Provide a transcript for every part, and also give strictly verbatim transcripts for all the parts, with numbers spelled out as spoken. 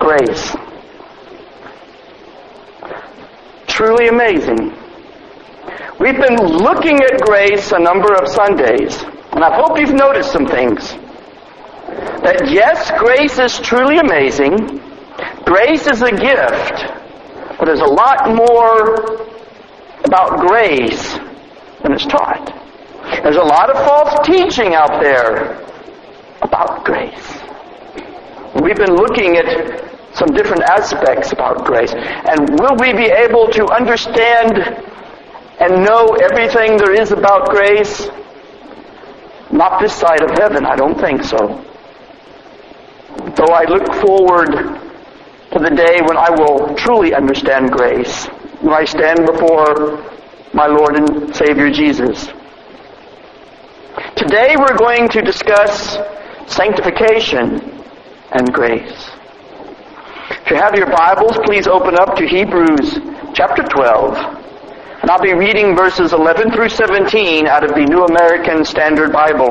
grace. Truly amazing. We've been looking at grace a number of Sundays, and I hope you've noticed some things. That yes, grace is truly amazing. Grace is a gift. But there's a lot more about grace than is taught. There's a lot of false teaching out there about grace. We've been looking at some different aspects about grace. And will we be able to understand and know everything there is about grace? Not this side of heaven, I don't think so. Though I look forward to the day when I will truly understand grace, when I stand before my Lord and Savior Jesus. Today we're going to discuss sanctification and grace. If you have your Bibles, please open up to Hebrews chapter twelve. And I'll be reading verses eleven through seventeen out of the New American Standard Bible.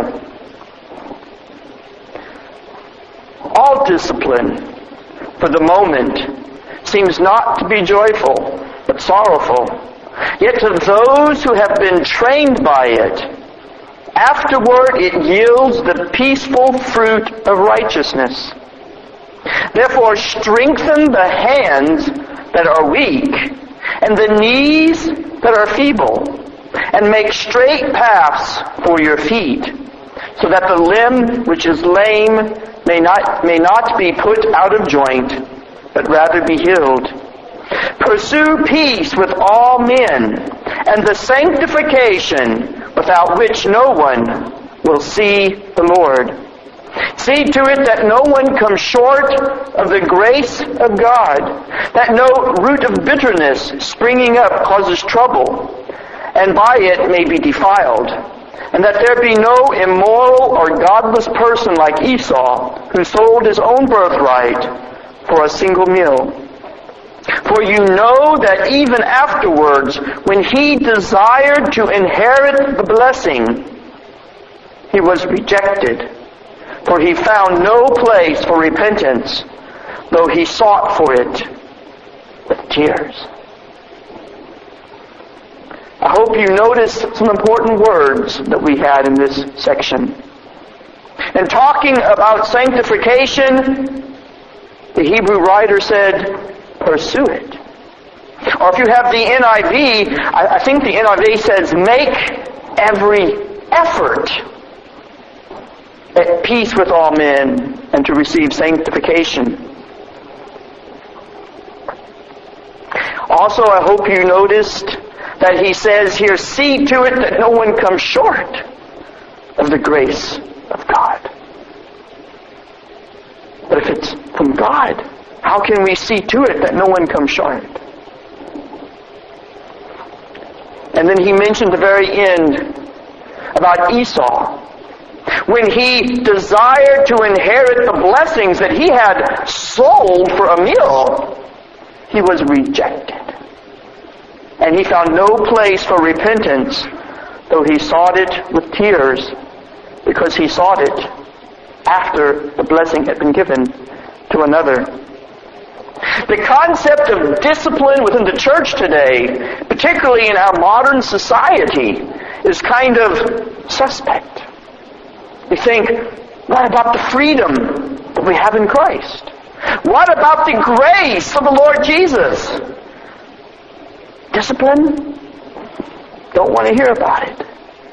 All discipline, for the moment, seems not to be joyful, but sorrowful. Yet to those who have been trained by it, afterward it yields the peaceful fruit of righteousness. Therefore strengthen the hands that are weak, and the knees that are feeble, and make straight paths for your feet, so that the limb which is lame may not, may not be put out of joint, but rather be healed. Pursue peace with all men, and the sanctification without which no one will see the Lord. See to it that no one comes short of the grace of God, that no root of bitterness springing up causes trouble, and by it may be defiled, and that there be no immoral or godless person like Esau, who sold his own birthright for a single meal. For you know that even afterwards, when he desired to inherit the blessing, he was rejected. For he found no place for repentance, though he sought for it with tears. I hope you noticed some important words that we had in this section. In talking about sanctification, the Hebrew writer said, pursue it. Or if you have the N I V, I, I think the N I V says, make every effort at peace with all men and to receive sanctification. Also, I hope you noticed that he says here, see to it that no one comes short of the grace of God. But if it's from God, how can we see to it that no one comes short? And then he mentioned the very end about Esau. When he desired to inherit the blessings that he had sold for a meal, he was rejected. And he found no place for repentance, though he sought it with tears, because he sought it after the blessing had been given to another. The concept of discipline within the church today, particularly in our modern society, is kind of suspect. We think, what about the freedom that we have in Christ? What about the grace of the Lord Jesus? Discipline? Don't want to hear about it.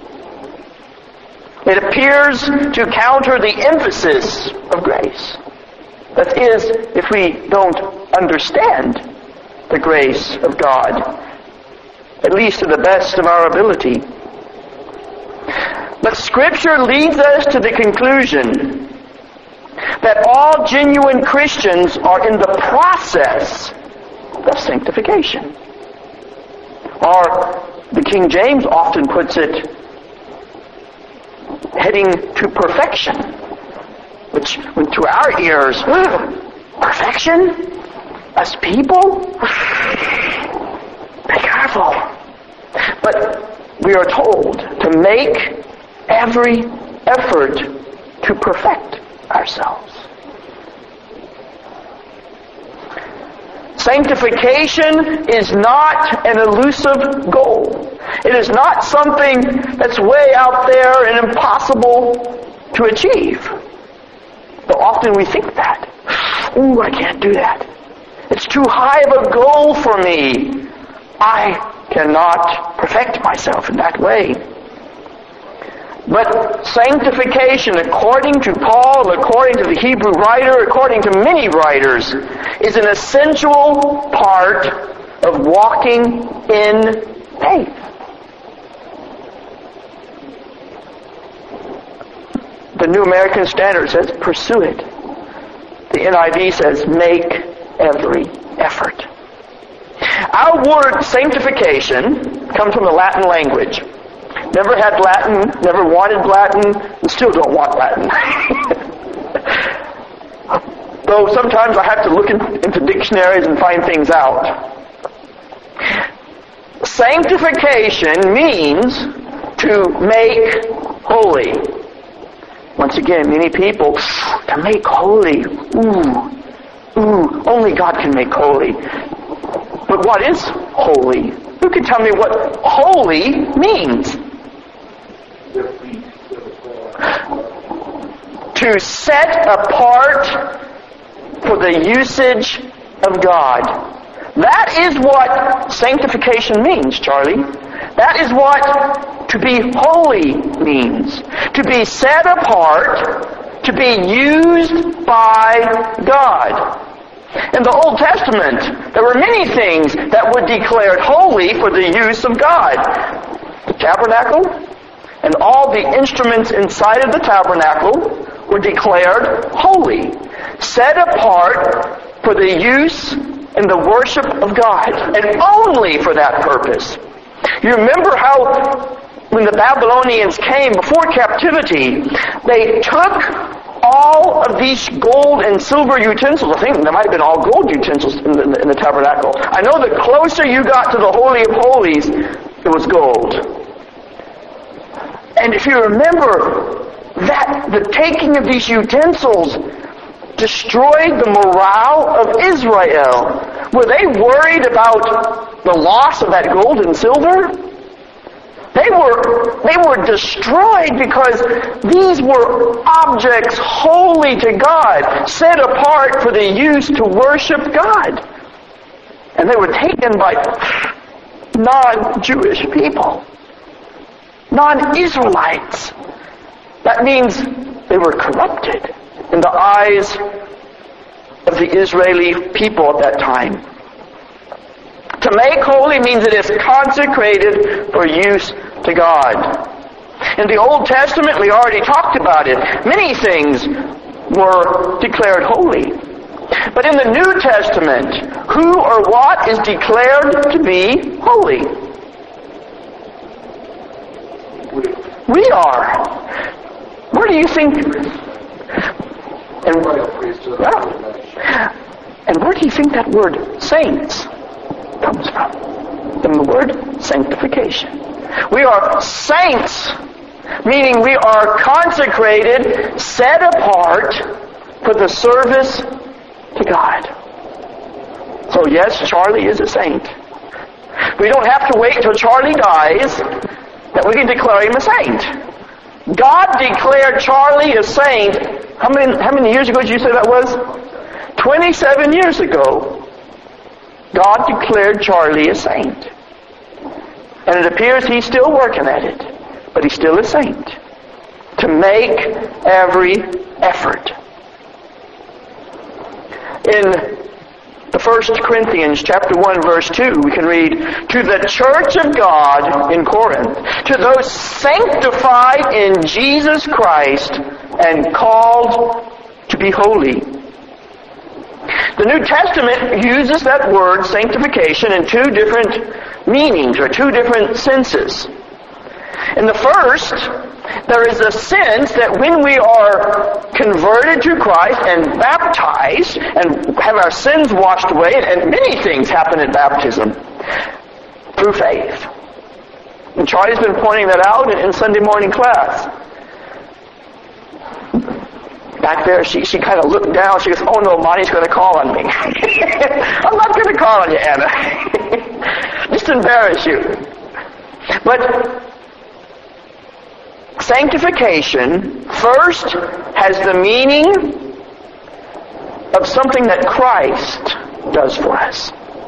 It appears to counter the emphasis of grace. That is, if we don't understand the grace of God, at least to the best of our ability. But Scripture leads us to the conclusion that all genuine Christians are in the process of sanctification. Or, the King James often puts it, heading to perfection. Which, when to our ears, perfection? As people? Be careful. But we are told to make every effort to perfect ourselves. Sanctification is not an elusive goal. It is not something that's way out there and impossible to achieve. But often we think that. Ooh, I can't do that. It's too high of a goal for me. I cannot perfect myself in that way. But sanctification, according to Paul, according to the Hebrew writer, according to many writers, is an essential part of walking in faith. The New American Standard says, pursue it. The N I V says, make every effort. Our word sanctification comes from the Latin language. Never had Latin, never wanted Latin, and still don't want Latin. Though sometimes I have to look in, into dictionaries and find things out. Sanctification means to make holy. Once again, many people, to make holy, ooh, ooh, only God can make holy. But what is holy? Who can tell me what holy means? To set apart for the usage of God. That is what sanctification means, Charlie. That is what to be holy means. To be set apart, to be used by God. In the Old Testament, there were many things that were declared holy for the use of God. The tabernacle and all the instruments inside of the tabernacle were declared holy, set apart for the use and the worship of God, and only for that purpose. You remember how when the Babylonians came before captivity, they took all of these gold and silver utensils. I think there might have been all gold utensils in the, in the tabernacle. I know the closer you got to the Holy of Holies, it was gold. And if you remember that the taking of these utensils destroyed the morale of Israel. Were they worried about the loss of that gold and silver? They were, they were destroyed because these were objects holy to God, set apart for the use to worship God. And they were taken by non-Jewish people, non-Israelites. That means they were corrupted in the eyes of the Israeli people at that time. To make holy means it is consecrated for use to God. In the Old Testament, we already talked about it. Many things were declared holy. But in the New Testament, who or what is declared to be holy? We are. Where do you think... And, yeah. and where do you think that word saints comes from? From the word sanctification. We are saints, meaning we are consecrated, set apart for the service to God. So yes, Charlie is a saint. We don't have to wait till Charlie dies that we can declare him a saint. God declared Charlie a saint. How many, how many years ago did you say that was? twenty-seven years ago, God declared Charlie a saint. And it appears he's still working at it, but he's still a saint. To make every effort. In the First Corinthians chapter one, verse two, we can read, "To the church of God in Corinth, to those sanctified in Jesus Christ and called to be holy." The New Testament uses that word sanctification in two different meanings, or two different senses. In the first, there is a sense that when we are converted to Christ and baptized and have our sins washed away, and many things happen at baptism, through faith. And Charlie's been pointing that out in Sunday morning class. back there, she, she kind of looked down. She goes, oh no, Monty's going to call on me. I'm not going to call on you, Anna. Just embarrass you. But sanctification first has the meaning of something that Christ does for us.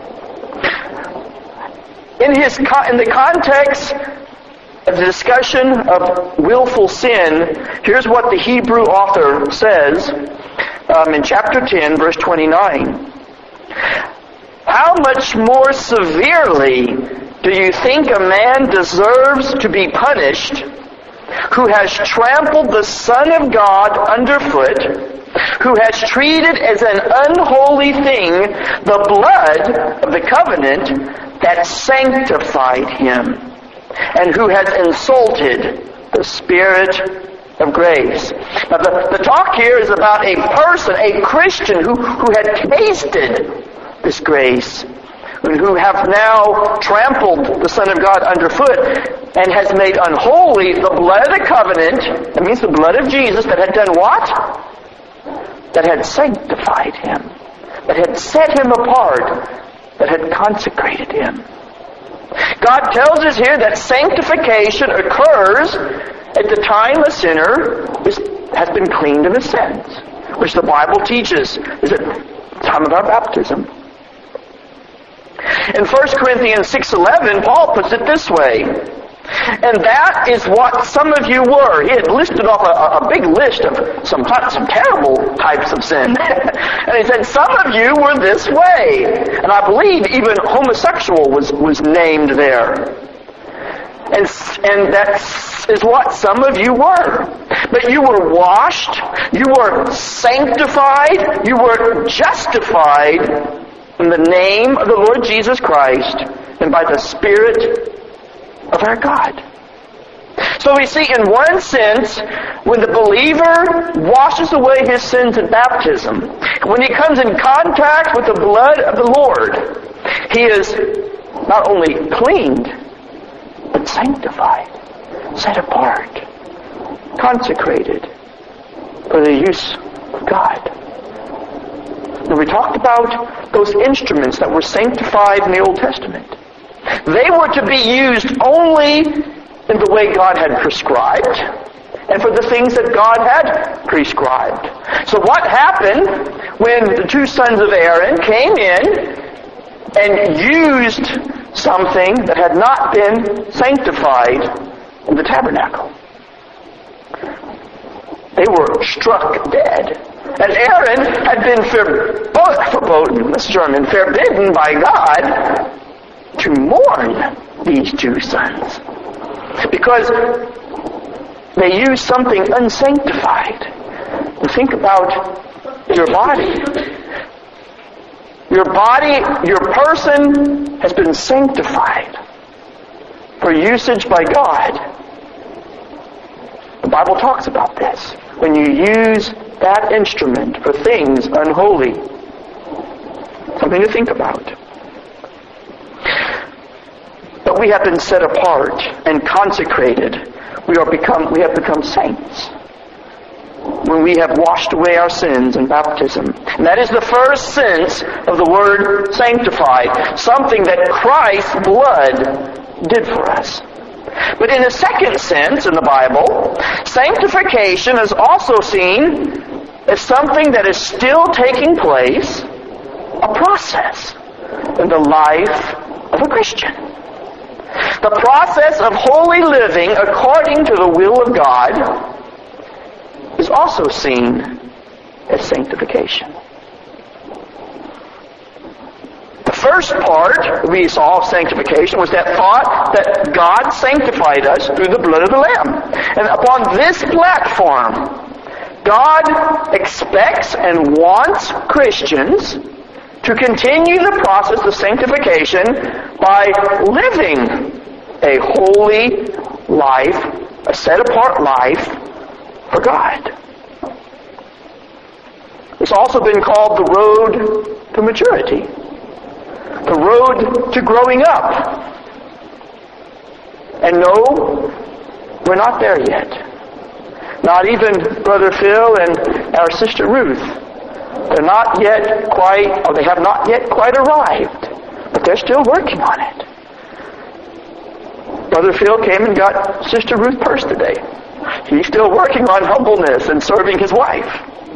In his in the context of the discussion of willful sin, here's what the Hebrew author says um, in chapter ten, verse twenty-nine. How much more severely do you think a man deserves to be punished who has trampled the Son of God underfoot, who has treated as an unholy thing the blood of the covenant that sanctified him, and who has insulted the Spirit of grace? Now the, the talk here is about a person, a Christian, who, who had tasted this grace, and who have now trampled the Son of God underfoot and has made unholy the blood of the covenant. That means the blood of Jesus that had done what? That had sanctified him, that had set him apart, that had consecrated him. God tells us here that sanctification occurs at the time a sinner is, has been cleaned of his sins, which the Bible teaches is at the time of our baptism. In First Corinthians six eleven, Paul puts it this way, and that is what some of you were. He had listed off a, a big list of some, some terrible types of sin. And he said, some of you were this way. And I believe even homosexual was, was named there. And, and that is what some of you were. But you were washed, you were sanctified, you were justified in the name of the Lord Jesus Christ and by the Spirit of our God. So we see, in one sense, when the believer washes away his sins in baptism, when he comes in contact with the blood of the Lord, he is not only cleaned, but sanctified, set apart, consecrated for the use of God. And we talked about those instruments that were sanctified in the Old Testament. They were to be used only in the way God had prescribed and for the things that God had prescribed. So what happened when the two sons of Aaron came in and used something that had not been sanctified in the tabernacle? They were struck dead. And Aaron had been verboten, this German, forbidden by God to mourn these two sons, because they used something unsanctified. And think about your body. Your body, your person has been sanctified for usage by God. The Bible talks about this. When you use that instrument for things unholy, something to think about. But we have been set apart and consecrated. We are become we have become saints when we have washed away our sins in baptism. And that is the first sense of the word sanctified, something that Christ's blood did for us. But in a second sense in the Bible, sanctification is also seen as something that is still taking place, a process in the life of a Christian. The process of holy living according to the will of God is also seen as sanctification. The first part we saw of sanctification was that thought that God sanctified us through the blood of the Lamb. And upon this platform, God expects and wants Christians to continue the process of sanctification by living a holy life, a set-apart life for God. It's also been called the road to maturity, the road to growing up. And no, we're not there yet. Not even Brother Phil and our sister Ruth. They're not yet quite, or they have not yet quite arrived, but they're still working on it. Brother Phil came and got Sister Ruth's purse today. He's still working on humbleness and serving his wife.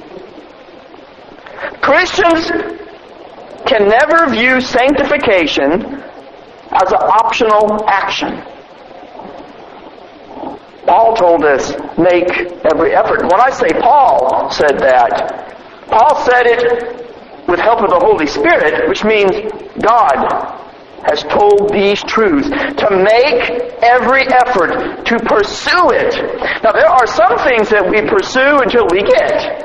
Christians can never view sanctification as an optional action. Paul told us, make every effort. When I say Paul said that, Paul said it with help of the Holy Spirit, which means God has told these truths to make every effort to pursue it. Now, there are some things that we pursue until we get.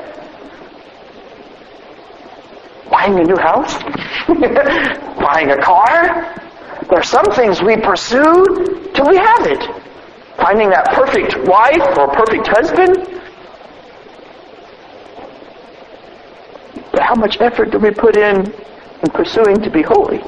Buying a new house? Buying a car? There are some things we pursue till we have it. Finding that perfect wife or perfect husband? But how much effort do we put in in pursuing to be holy?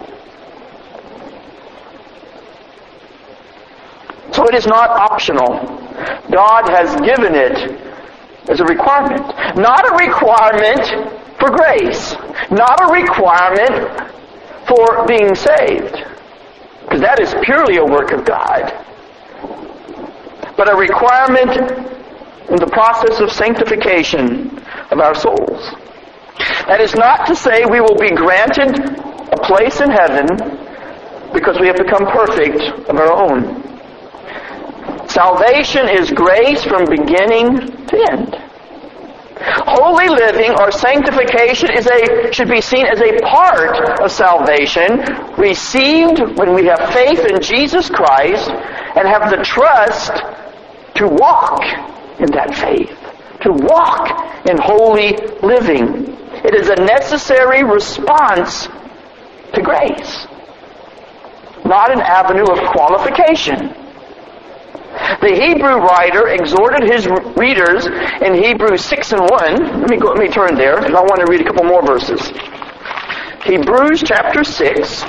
So it is not optional. God has given it as a requirement. Not a requirement for grace. Not a requirement for being saved. Because that is purely a work of God. But a requirement in the process of sanctification of our souls. That is not to say we will be granted a place in heaven because we have become perfect of our own. Salvation is grace from beginning to end. Holy living or sanctification is a should be seen as a part of salvation received when we have faith in Jesus Christ and have the trust to walk in that faith, to walk in holy living. It is a necessary response to grace, not an avenue of qualification. The Hebrew writer exhorted his readers in Hebrews six and one. Let me go, let me turn there, because I want to read a couple more verses. Hebrews chapter six.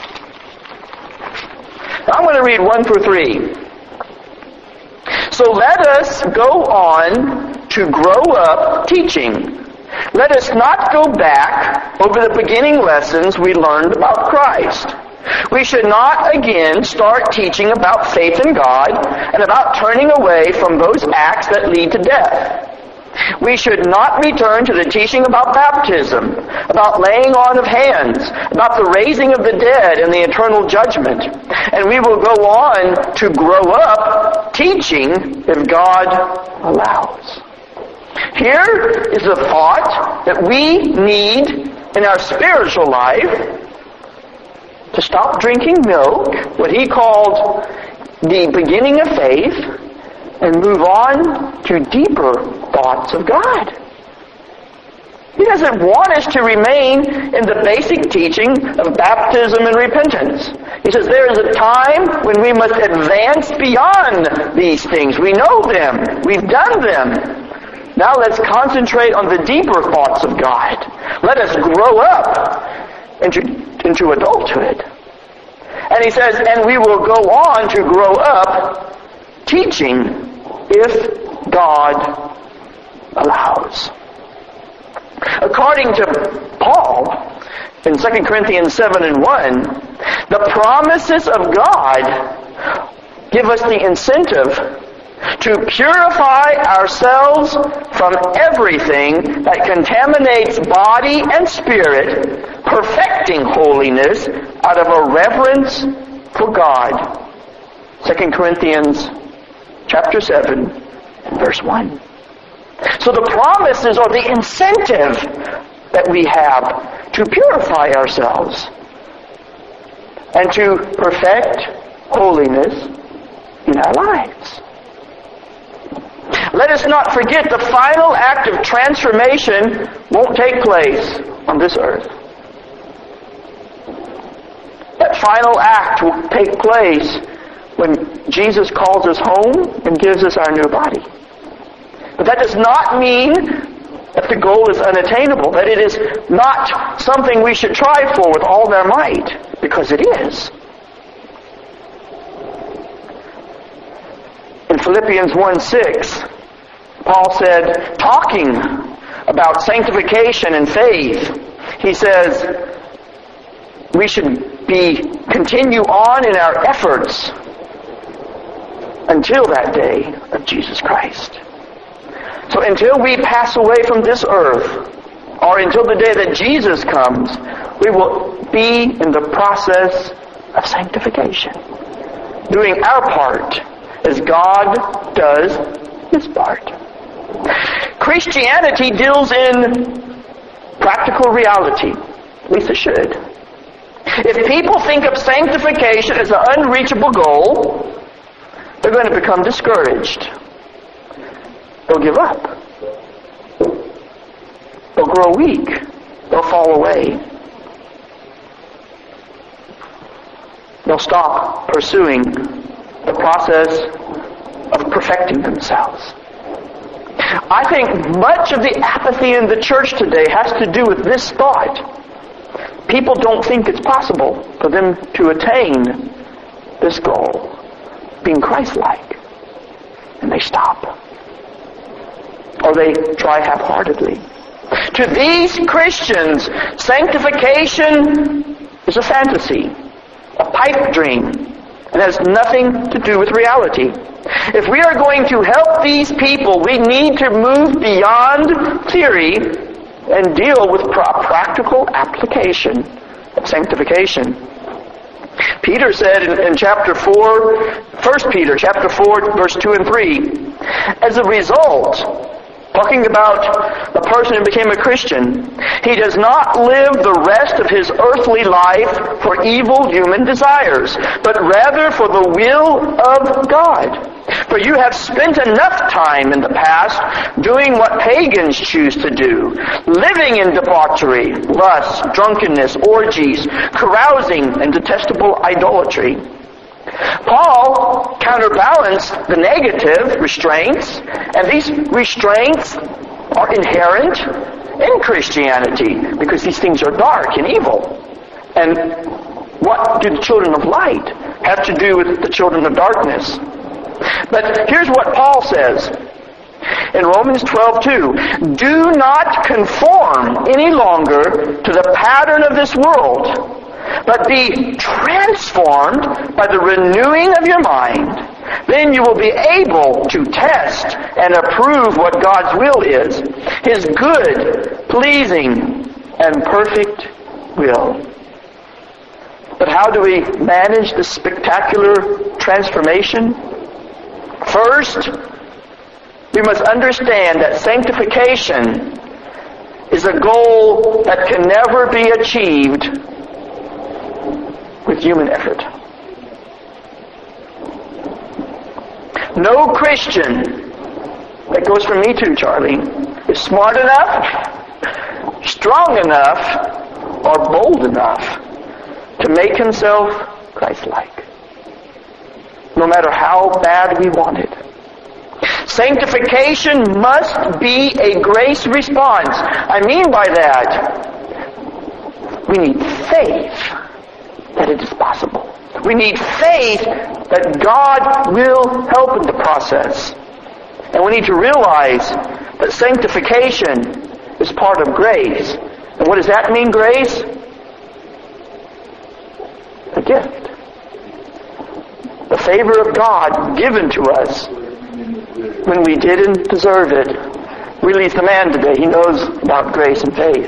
I'm going to read one through three. So let us go on to grow up teaching. Let us not go back over the beginning lessons we learned about Christ. We should not again start teaching about faith in God and about turning away from those acts that lead to death. We should not return to the teaching about baptism, about laying on of hands, about the raising of the dead and the eternal judgment. And we will go on to grow up teaching if God allows. Here is a thought that we need in our spiritual life to stop drinking milk, what he called the beginning of faith, and move on to deeper thoughts of God. He doesn't want us to remain in the basic teaching of baptism and repentance. He says there is a time when we must advance beyond these things. We know them. We've done them. Now let's concentrate on the deeper thoughts of God. Let us grow up into, into adulthood. And he says, and we will go on to grow up teaching if God allows. According to Paul, in Second Corinthians seven and one, the promises of God give us the incentive to purify ourselves from everything that contaminates body and spirit, perfecting holiness out of a reverence for God. Second Corinthians chapter seven, verse one. So the promises are the incentive that we have to purify ourselves and to perfect holiness in our lives. Let us not forget the final act of transformation won't take place on this earth. That final act will take place when Jesus calls us home and gives us our new body. But that does not mean that the goal is unattainable, that it is not something we should try for with all their might, because it is. In Philippians one six, Paul said, talking about sanctification and faith, he says we should be continue on in our efforts until that day of Jesus Christ. So until we pass away from this earth, or until the day that Jesus comes, we will be in the process of sanctification, doing our part as God does His part. Christianity deals in practical reality. At least it should. If people think of sanctification as an unreachable goal, they're going to become discouraged. They'll give up. They'll grow weak. They'll fall away. They'll stop pursuing the process of perfecting themselves. I think much of the apathy in the church today has to do with this thought. People don't think it's possible for them to attain this goal, being Christ-like. And they stop. Or they try half-heartedly. To these Christians, sanctification is a fantasy, a pipe dream, and has nothing to do with reality. If we are going to help these people, we need to move beyond theory and deal with practical application of sanctification. Peter said in, in chapter four, First Peter chapter four, verse two and three, as a result, talking about the person who became a Christian, he does not live the rest of his earthly life for evil human desires, but rather for the will of God. For you have spent enough time in the past doing what pagans choose to do, living in debauchery, lust, drunkenness, orgies, carousing, and detestable idolatry. Paul counterbalanced the negative restraints, and these restraints are inherent in Christianity because these things are dark and evil. And what do the children of light have to do with the children of darkness? But here's what Paul says in Romans twelve two. Do not conform any longer to the pattern of this world, but be transformed by the renewing of your mind. Then you will be able to test and approve what God's will is, His good, pleasing, and perfect will. But how do we manage this spectacular transformation? First, we must understand that sanctification is a goal that can never be achieved with human effort. No Christian, that goes for me too, Charlie, is smart enough, strong enough, or bold enough to make himself Christ-like. No matter how bad we want it. Sanctification must be a grace response. I mean by that, we need faith that it is possible. We need faith that God will help in the process. And we need to realize that sanctification is part of grace. And what does that mean, grace? A gift. The favor of God given to us when we didn't deserve it. Really, the man today, he knows about grace and faith.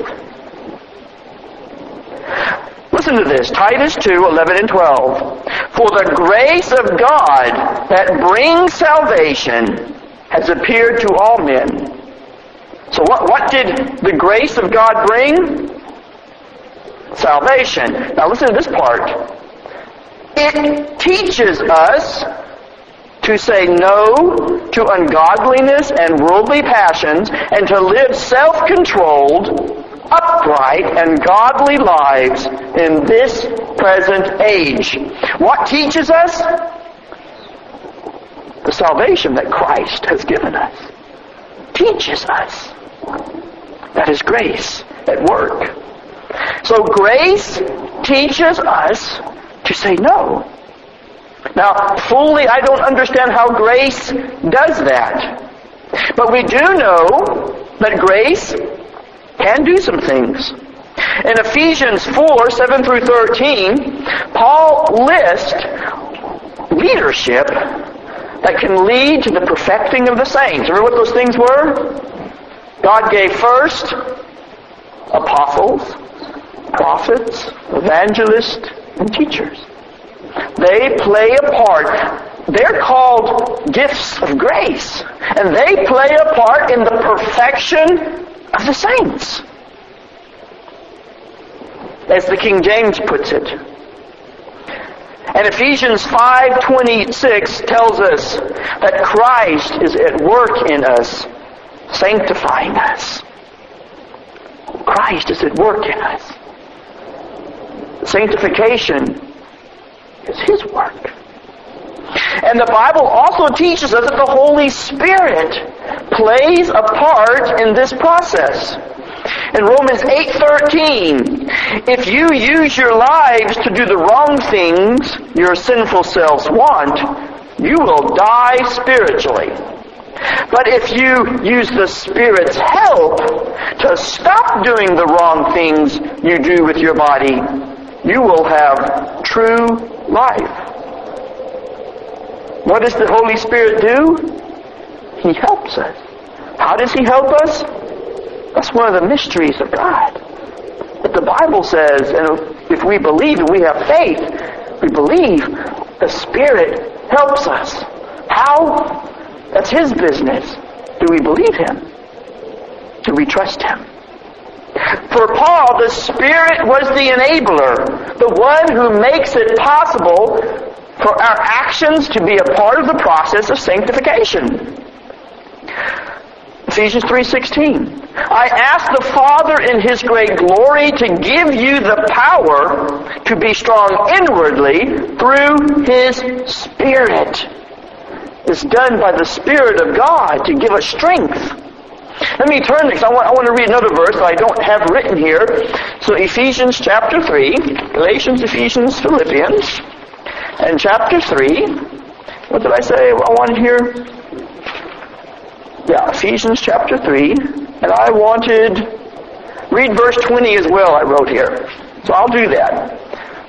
Listen to this, Titus two, eleven and twelve. For the grace of God that brings salvation has appeared to all men. So what, what did the grace of God bring? Salvation. Now listen to this part. It teaches us to say no to ungodliness and worldly passions and to live self-controlled, upright, and godly lives in this present age. What teaches us? The salvation that Christ has given us. Teaches us. That is grace at work. So grace teaches us to say no. Now, fully, I don't understand how grace does that. But we do know But grace can do some things. In Ephesians four, seven through thirteen, Paul lists leadership that can lead to the perfecting of the saints. Remember what those things were? God gave first apostles, prophets, evangelists, and teachers. They play a part. They're called gifts of grace. And they play a part in the perfection of the saints. As the King James puts it. And Ephesians five twenty-six tells us that Christ is at work in us, sanctifying us. Christ is at work in us. Sanctification is His work. And the Bible also teaches us that the Holy Spirit plays a part in this process. In Romans eight thirteen, if you use your lives to do the wrong things your sinful selves want, you will die spiritually. But if you use the Spirit's help to stop doing the wrong things you do with your body, you will have true life. What does the Holy Spirit do? He helps us. How does He help us? That's one of the mysteries of God. But the Bible says, and if we believe and we have faith, we believe the Spirit helps us. How? That's His business. Do we believe Him? Do we trust Him? For Paul, the Spirit was the enabler, the one who makes it possible for our actions to be a part of the process of sanctification. Ephesians three sixteen. I ask the Father in His great glory to give you the power to be strong inwardly through His Spirit. It's done by the Spirit of God to give us strength. Let me turn next. I want, I want to read another verse that I don't have written here. So Ephesians chapter three, Galatians, Ephesians, Philippians, and chapter three. What did I say I wanted here? Yeah, Ephesians chapter three. And I wanted, read verse twenty as well, I wrote here. So I'll do that.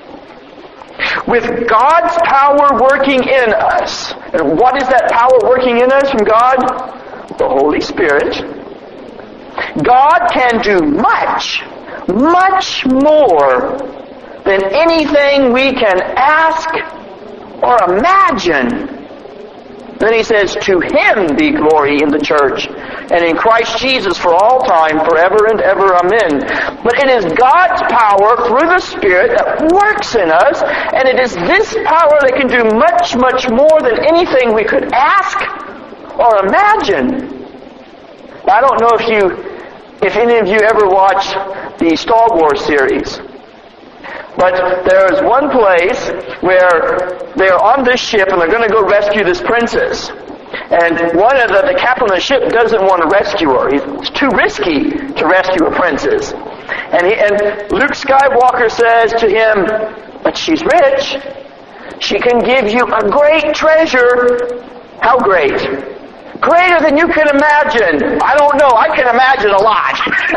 With God's power working in us. And what is that power working in us from God? The Holy Spirit. God can do much, much more than anything we can ask or imagine. Then he says, to Him be glory in the church and in Christ Jesus for all time, forever and ever. Amen. But it is God's power through the Spirit that works in us, and it is this power that can do much, much more than anything we could ask or imagine. I don't know if you, if any of you ever watched the Star Wars series. But there is one place where they're on this ship and they're going to go rescue this princess. And one of the, the captain of the ship doesn't want to rescue her. It's too risky to rescue a princess. And, he, and Luke Skywalker says to him, but she's rich. She can give you a great treasure. How great? Greater than you can imagine. I don't know. I can imagine a lot.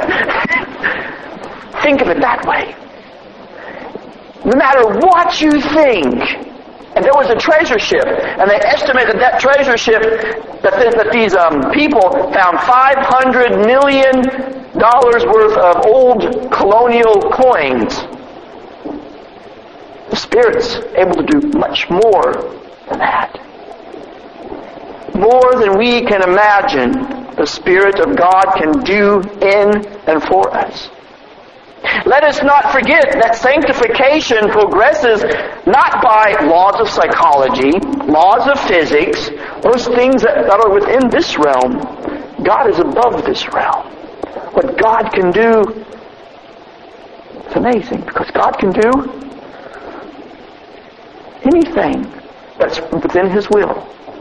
Think of it that way. No matter what you think, and there was a treasure ship, and they estimated that treasure ship, that, th- that these um, people found five hundred million dollars worth of old colonial coins. The Spirit's able to do much more than that. More than we can imagine, the Spirit of God can do in and for us. Let us not forget that sanctification progresses not by laws of psychology, laws of physics, those things that, that are within this realm. God is above this realm. What God can do is amazing, because God can do anything that's within His will.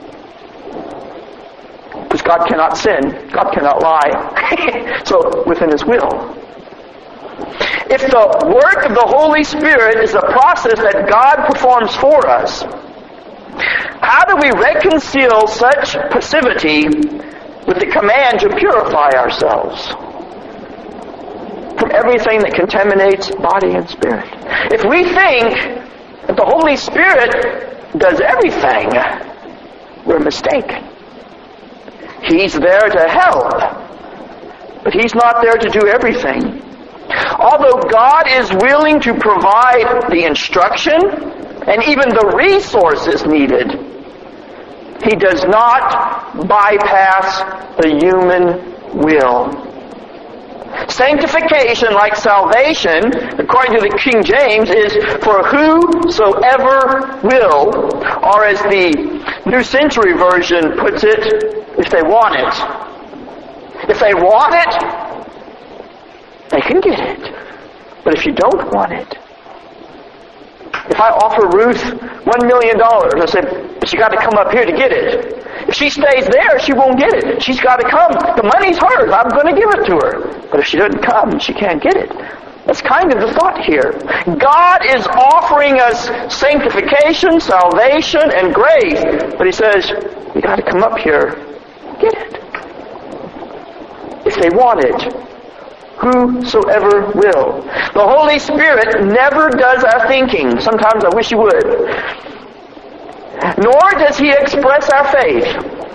Because God cannot sin, God cannot lie. So within His will. If the work of the Holy Spirit is a process that God performs for us, how do we reconcile such passivity with the command to purify ourselves from everything that contaminates body and spirit. If we think that the Holy Spirit does everything, we're mistaken. He's there to help, but He's not there to do everything. Although God is willing to provide the instruction and even the resources needed, He does not bypass the human will. Sanctification, like salvation, according to the King James, is for whosoever will, or as the New Century Version puts it, if they want it. If they want it, they can get it. But if you don't want it, if I offer Ruth one million dollars, I said, but she got to come up here to get it. If she stays there, she won't get it. She's got to come. The money's hers. I'm going to give it to her. But if she doesn't come, she can't get it. That's kind of the thought here. God is offering us sanctification, salvation, and grace. But He says, you got to come up here and get it. If they want it. Whosoever will. The Holy Spirit never does our thinking. Sometimes I wish He would. Nor does He express our faith.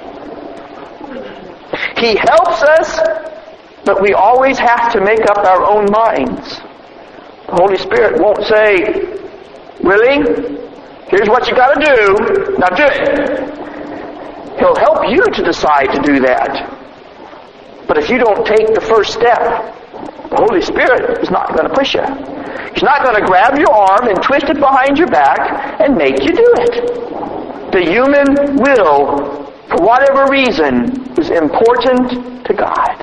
He helps us, but we always have to make up our own minds. The Holy Spirit won't say, really? Here's what you got to do. Now do it. He'll help you to decide to do that. But if you don't take the first step, the Holy Spirit is not going to push you. He's not going to grab your arm and twist it behind your back and make you do it. The human will, for whatever reason, is important to God.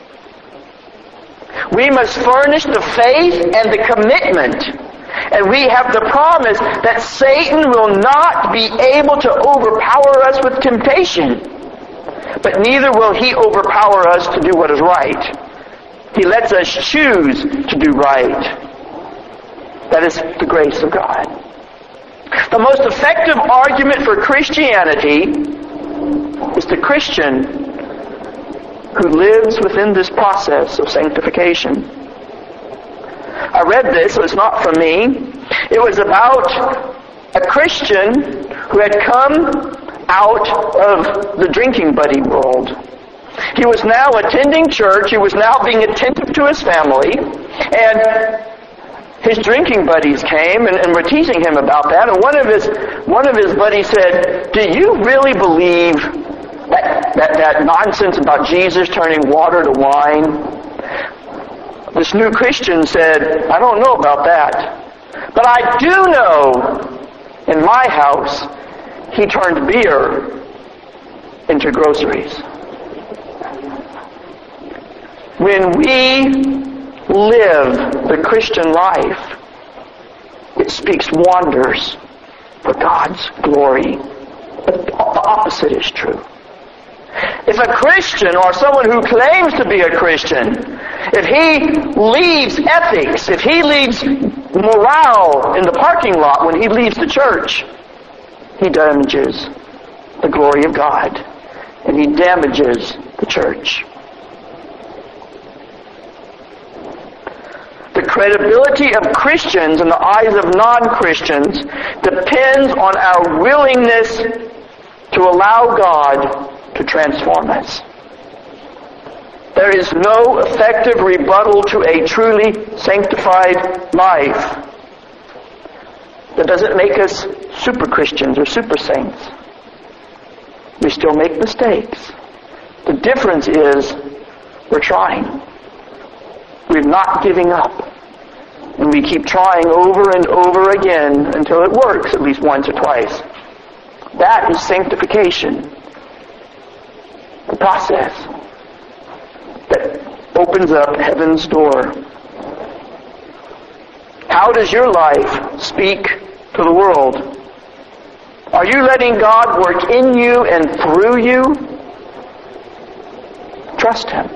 We must furnish the faith and the commitment. And we have the promise that Satan will not be able to overpower us with temptation. But neither will he overpower us to do what is right. He lets us choose to do right. That is the grace of God. The most effective argument for Christianity is the Christian who lives within this process of sanctification. I read this, so it's not from me. It was about a Christian who had come out of the drinking buddy world. He was now attending church. He was now being attentive to his family. And his drinking buddies came and, and were teasing him about that. And one of his one of his buddies said, do you really believe that, that, that nonsense about Jesus turning water to wine? This new Christian said, I don't know about that. But I do know in my house, he turned beer into groceries. When we live the Christian life, it speaks wonders for God's glory. But the opposite is true. If a Christian or someone who claims to be a Christian, if he leaves ethics, if he leaves morale in the parking lot when he leaves the church, he damages the glory of God, and he damages the church. The credibility of Christians in the eyes of non-Christians depends on our willingness to allow God to transform us. There is no effective rebuttal to a truly sanctified life that doesn't make us super Christians or super saints. We still make mistakes. The difference is we're trying. We're not giving up. And we keep trying over and over again until it works at least once or twice. That is sanctification. The process that opens up heaven's door. How does your life speak to the world? Are you letting God work in you and through you? Trust Him.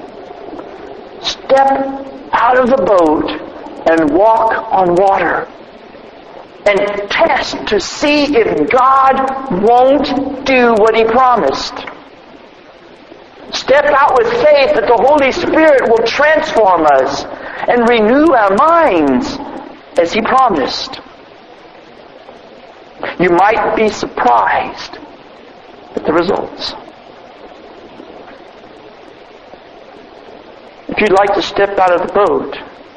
Step out of the boat and walk on water. And test to see if God won't do what He promised. Step out with faith that the Holy Spirit will transform us and renew our minds as He promised. You might be surprised at the results. If you'd like to step out of the boat,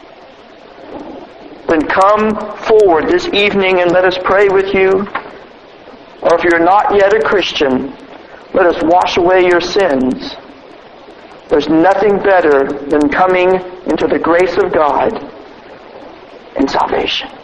then come forward this evening and let us pray with you. Or if you're not yet a Christian, let us wash away your sins. There's nothing better than coming into the grace of God and salvation.